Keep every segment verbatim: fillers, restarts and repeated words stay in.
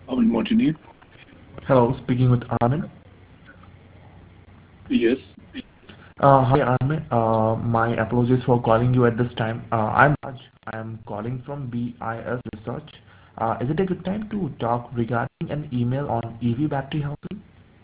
Amin Mojini. Hello, speaking with Armin. Yes. Uh, hi Armin, uh, my apologies for calling you at this time. Uh, I'm Raj. I'm calling from B I S Research. Uh, is it a good time to talk regarding an email on E V battery housing?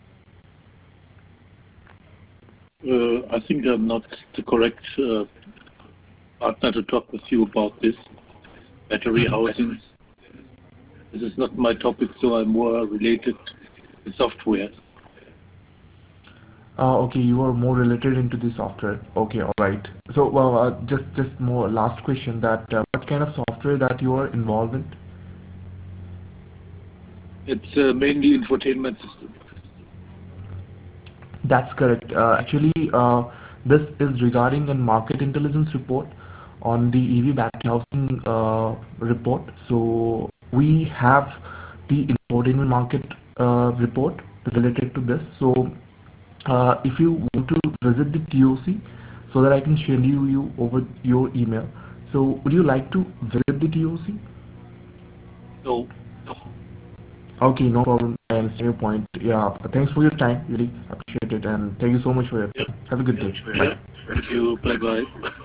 Uh, I think I'm not the correct uh, partner to talk with you about this battery housing. This is not my topic, so I'm more related to software. Uh, okay, you are more related into the software. Okay, all right. So, well, uh, just just more last question that uh, what kind of software that you are involved in? It's uh, mainly infotainment system. That's correct. Uh, actually, uh, this is regarding a market intelligence report on the E V battery housing uh, report. So we have the infotainment market uh, report related to this. So uh, if you want to visit the T O C, so that I can share you, you over your email. So would you like to visit the T O C? So, Okay, no problem. I understand your point. Yeah, thanks for your time. Really appreciate it, and thank you so much for your yeah, time. Have a good day. yeah. Bye. Thank you. Bye bye.